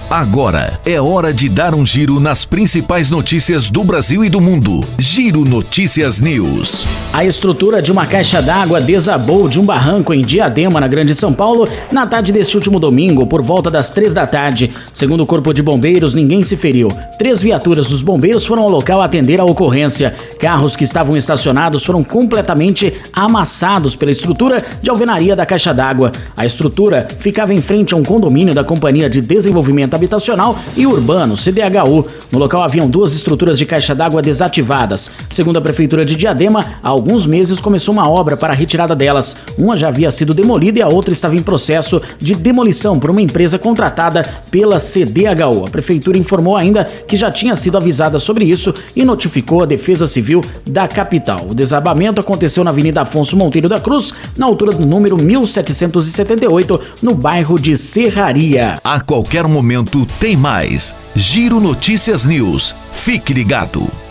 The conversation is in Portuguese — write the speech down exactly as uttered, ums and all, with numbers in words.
Agora é hora de dar um giro nas principais notícias do Brasil e do mundo. Giro Notícias News. A estrutura de uma caixa d'água desabou de um barranco em Diadema, na Grande São Paulo, na tarde deste último domingo, por volta das três da tarde. Segundo o Corpo de Bombeiros, ninguém se feriu. Três viaturas dos bombeiros foram ao local atender a ocorrência. Carros que estavam estacionados foram completamente amassados pela estrutura de alvenaria da caixa d'água. A estrutura ficava em frente a um condomínio da Companhia de Desenvolvimento Habitacional e Urbano, C D H U. No local haviam duas estruturas de caixa d'água desativadas. Segundo a Prefeitura de Diadema, há alguns meses começou uma obra para a retirada delas. Uma já havia sido demolida e a outra estava em processo de demolição por uma empresa contratada pela C D H U. A Prefeitura informou ainda que já tinha sido avisada sobre isso e notificou a Defesa Civil da capital. O desabamento aconteceu na Avenida Afonso Monteiro da Cruz, na altura do número mil setecentos e setenta e oito, no bairro de Serraria. A qualquer momento tem mais. Giro Notícias News. Fique ligado.